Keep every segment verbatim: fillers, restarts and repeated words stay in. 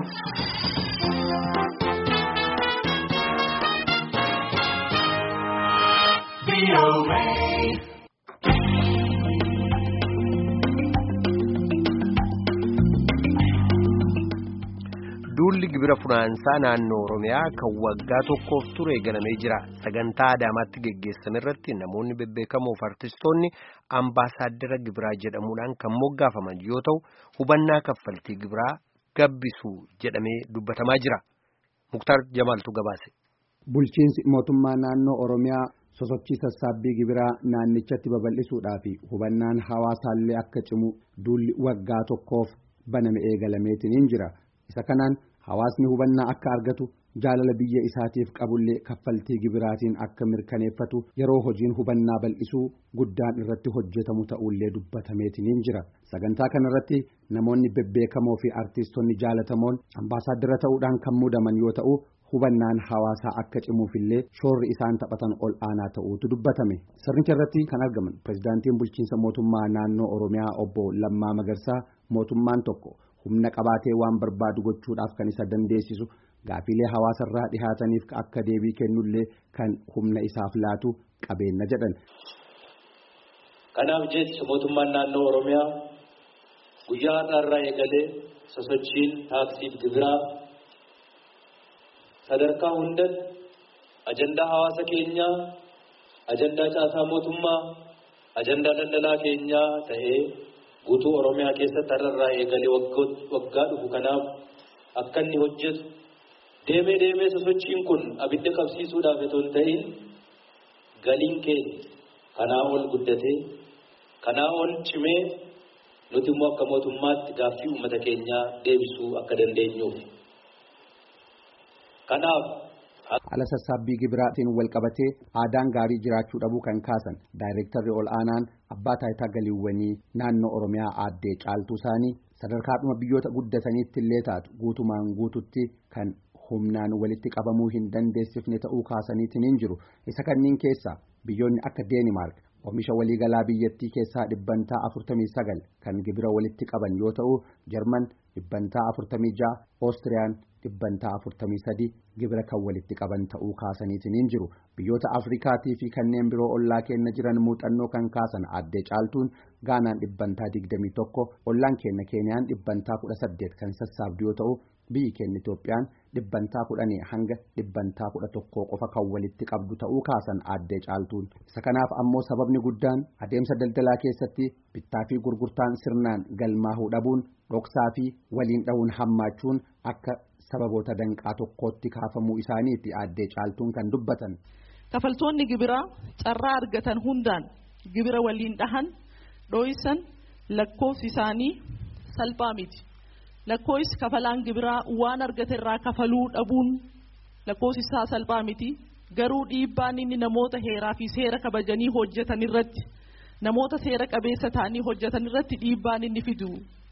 Duulli gibira funaansaa naannoo Oromiyaa kan waggaa tokkoof ture eegalamee jira. Sagantaa Adaamaatti geggeessame irratti namoonni bebbeekamoo fi artistoonni ambaasaaddara gibiraa jedhamuudhaan kan moggaafaman yoo ta'u, hubannaa kaffaltii gibiraa gabbisu jedhamee dubbatamaa jira. Muktaar Jamaaltu gabaase. Bulchiinsi mootummaa naannoo Oromiyaa sosochii sassaabbii gibiraa naannichatti babal'isuudhaa fi hubannaan hawaasaallee akka cimu duulli waggaa tokkoof baname eegalameetiin jira. Isa kanaan hawaasni hubannaa akka argatu jaalala biyya isaatiif qabullee kaffaltii gibiraatiin akka mirkaneeffatu yeroo hojiin hubannaa bal'isuu guddaan irratti hojjetamu ta'ullee dubbatameetiin jira. Sagantaa kanarratti namoonni bebbeekamoo fi artistoonni jaalatamoon ambaasaaddara ta'uudhaan kan muudaman yoo ta'u, hubannaan hawaasaa akka cimuufillee shoorri isaan taphatan ol aanaa ta'uutu dubbatame. Sirnicha irratti kan argaman pirezidaantiin bulchiinsa mootummaa naannoo Oromiyaa obbo Lammaa Magarsaa mootummaan tokko humna qabaatee waan barbaadu gochuudhaaf kan isa dandeessisu gaafilee hawaasarraa dhihaataniif akka deebii kennullee kan humna isaaf laatu qabeenya jedhan. Kanaaf jecha mootummaan naannoo Oromiyaa guyyaa har'aarraa eegalee sosochiin taaksiif gibiraa sadarkaa hundatti ajandaa hawaasa keenyaa, ajandaa caasaa mootummaa, ajandaa daldalaa keenyaa ta'ee guutuu Oromiyaa keessatti har'arraa eegalee waggaa dhufu kanaaf akka inni hojjetu deemee deemee sosochiin kun abidda qabsiisuudhaaf itoo hin ta'in galiin keenya kanaa ol guddatee kanaa ol cimee nuti immoo akka mootummaatti gaaffii uummata keenyaa deebisuu akka dandeenyuuf. Kanaaf ala sassaabbii gibiraatiin wal qabatee aadaan gaarii jiraachuu dhabuu kan kaasan daayirektarri ol aanaan abbaa taayitaa galiiwwanii naannoo Oromiyaa aaddee Caaltuu Saanii sadarkaadhuma biyyoota guddataniitti illee taatu guutumaan guututti kan humnaan walitti qabamuu hin dandeessifne ta'uu kaasaniitiin jiru. Isa kanneen keessaa biyyoonni akka Deenimaark oomisha waliigalaa biyyattii keessaa dhibbantaa afurtamii sagal kan gibira walitti qaban yoo ta'u, Jarman dhibbantaa afurtamii ja'a, Oostiriyaan dhibbantaa afurtamii sadi gibira kan walitti qaban ta'uu kaasaniitiin jiru. Biyyoota Afrikaatii fi kanneen biroo ollaa keenya jiran muuxannoo kan kaasan aaddee Caaltuun Gaanaan dhibbantaa digdamii tokko, ollaan keenya Keeniyaan dhibbantaa kudha saddeet kan sassaabdu yoo ta'u, biyyi keenya Itoophiyaan dhibbantaa kudhanii hanga dhibbantaa kudha tokkoo qofa kan walitti qabdu ta'uu kaasan aaddee Caaltuun. Isa kanaaf ammoo sababni guddaan adeemsa daldalaa keessatti bittaa fi gurgurtaan sirnaan galmaahuu dhabuun, dhoksaa fi waliin dhahuun hammaachuun akka sababoota danqaa tokkootti kaafamuu isaaniitti aaddee Caaltuun kan dubbatan. Kafaltoonni gibiraa carraa argatan hundaan gibira waliin dhahan dhooysan lakkoofsi isaanii salphaa miti. Lakkoofsi kafalaan gibiraa waan argate irraa kafaluu dhabuun lakkoofsi isaa salphaa miti. Garuu dhiibbaan inni namoota heeraa fi seera kabajanii hojjetan irratti, namoota seera qabeessa ta'anii hojjetan irratti dhiibbaan inni fidu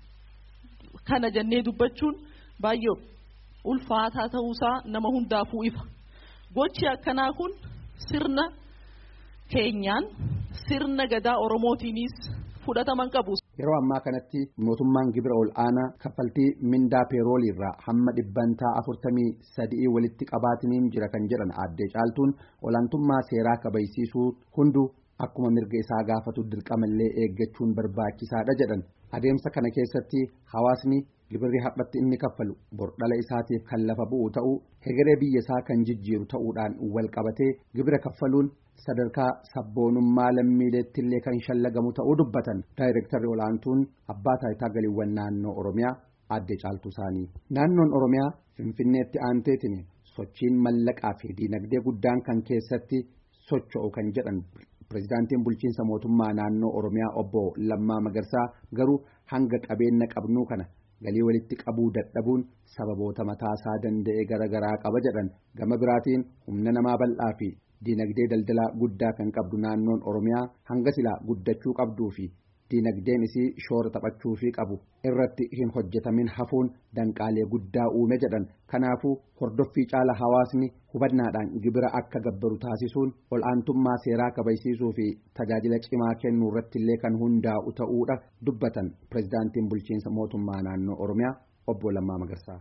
kana jennee dubbachuun baay'ee ulfaataa ta'uusaa nama hundaafuu ifa. Gochi akkanaa kun sirna keenyaan sirna gadaa Oromootiinis fudhataman qabu. Yeroo ammaa kanatti mootummaan gibira ol aanaa kaffaltii mindaa peeroolii irraa hamma dhibbantaa afurtamii sadii walitti qabaatiniin jira kan jedhan aaddee Caaltuun olaantummaa seeraa kabajsiisuu hunduu akkuma mirga isaa gaafatu dirqamallee eeggachuun barbaachisaadha jedhan. Adeemsa kana keessatti hawaasni gibirri haqatti inni kaffalu bordhala isaatiif kan lafa bu'u ta'uu, hegeree biyya isaa kan jijjiiru ta'uudhaan wal qabatee gibira kaffaluun sadarkaa sabboonummaa lammiileetti illee kan shallagamu ta'uu dubbatan. Daayirektarri olaantuun abbaa taayitaa galiiwwan naannoo Oromiyaa aaddee Caaltuu Saanii. Naannoon Oromiyaa Finfinneetti aanteetiin sochiin mallaqaa fi diinagdee guddaan kan keessatti socho'u kan jedhan pirezidaantiin bulchiinsa mootummaa naannoo Oromiyaa obbo Lammaa Magarsaa garuu hanga qabeenya qabnuu kana galii walitti qabuu dadhabuun sababoota mataasaa danda'e garaagaraa qaba jedhan. Gama biraatiin humna namaa bal'aa fi diinagdee daldalaa guddaa kan qabdu naannoon Oromiyaa hanga silaa guddachuu qabduu fi diinagdeen isii shoora taphachuu fi qabu irratti hin hojjetamin hafuun danqaalee guddaa uume jedhan. Kanaafuu hordoffii caala hawaasni hubannaadhaan gibira akka gabbaru taasisuun ol aantummaa seeraa kabajsiisuu fi tajaajila cimaa kennuu irratti illee kan hundaa'u ta'uudha dubbatan pirezidaantiin bulchiinsa mootummaa naannoo Oromiyaa obbo Lammaa Magarsaa.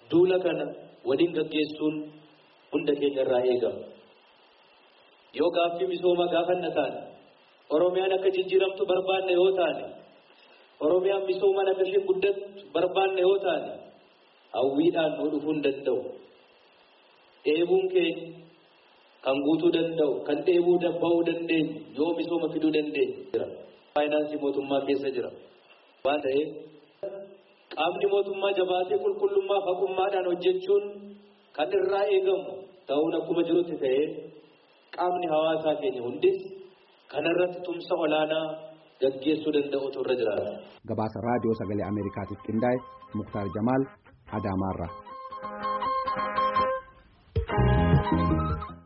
duula kana waliin gaggeessuun hunda keenya irraa eegama. Yoo gaaffii misoomaa gaafanna taane, Oromiyaan akka jijjiiramtu barbaanne yoo taane, Oromiyaan misoomaan akka isheen guddattu barbaanne yoo taane, hawwiidhaan nu dhufuu hin danda'u. Dheebuun keenya kan guutuu danda'u, kan dheebuu bahuu dandeenyu yoo misooma fiduu dandeenyu jira. Faayinaansii mootummaa keessa jira. Waan ta'eef qaamni mootummaa jabaatee qulqullummaa fi haqummaadhaan hojjechuun kan irraa eegamu ta'uun akkuma jirutti ta'ee qaamni hawaasaa keenya hundis kanarratti tumsa olaanaa gaggeessuu danda'utu irra jiraata. Gabaasa raadiyoo sagalee Ameerikaatiif qindaa'e Muktaar Jamaal Adaamaarraa.